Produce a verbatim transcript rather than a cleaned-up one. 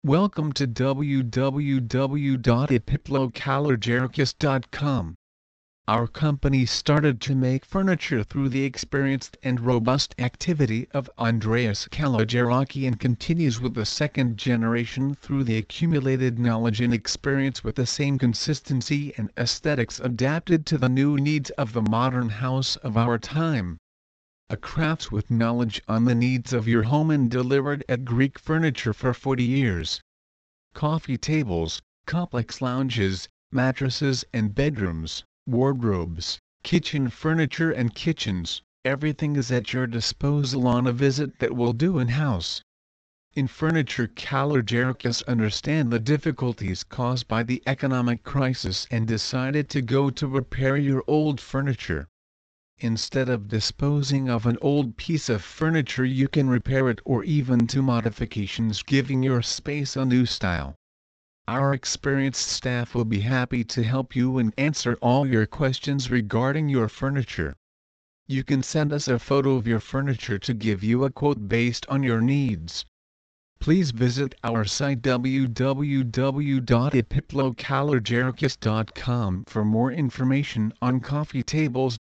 Welcome to w w w dot epiplocalergericus dot com. Our company started to make furniture through the experienced and robust activity of Andreas Calageraki and continues with the second generation through the accumulated knowledge and experience with the same consistency and aesthetics adapted to the new needs of the modern house of our time. A crafts with knowledge on the needs of your home and delivered at Greek Furniture for forty years. Coffee tables, complex lounges, mattresses and bedrooms, wardrobes, kitchen furniture and kitchens, everything is at your disposal on a visit that will do in-house. In Furniture Calagericus understand the difficulties caused by the economic crisis and decided to go to repair your old furniture. Instead of disposing of an old piece of furniture, you can repair it or even do modifications giving your space a new style. Our experienced staff will be happy to help you and answer all your questions regarding your furniture. You can send us a photo of your furniture to give you a quote based on your needs. Please visit our site w w w dot epiplocalergericus dot com for more information on coffee tables,